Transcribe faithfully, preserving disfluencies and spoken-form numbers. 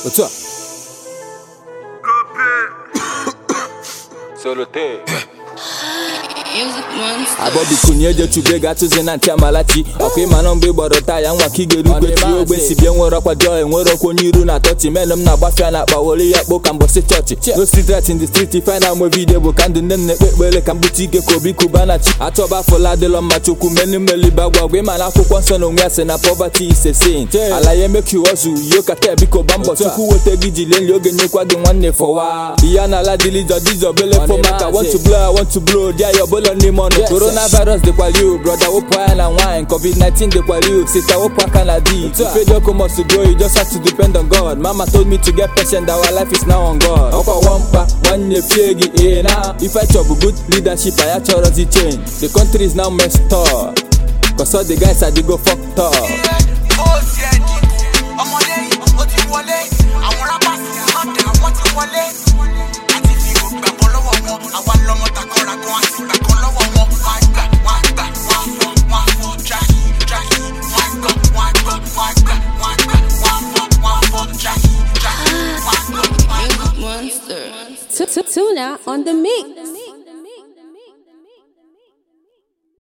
What's up? Solo te. Abobi kunyeje chubega atuze na ntiamalachi okwe manombe borota ya nwa kigeru kwetri ogbe sibie nwere kwa joy nwere kwa nyiru na touch menom na gbafia na kpawole ya kpo kan bosi church no street rat in the street if I na mo video bo kan den ne kpekpele kan butike ko bi kubana chi atoba fola de lo machuku meni meli bagwa gbe mana akwụkwọ nsọ no nwe ase na poverty is a sin alaye make you hustle yo kata biko bambo tuku wote gijile nli oge nyekwa gị nwanne forwa iya na la dilijo dijo bele for maka want to blow I want to blow there your bolo ni mono coronavirus de kwa you brother opo and wine covid nineteen de kwa you sister opo kana di to pay your commerce to grow you just have to depend on God mama told me to get patient that our life is now on God oko wampa one fiegi eh na if I chop good leadership I actually the change the country is now messed up cause all the guys are they go fucked up Tuna on the mix.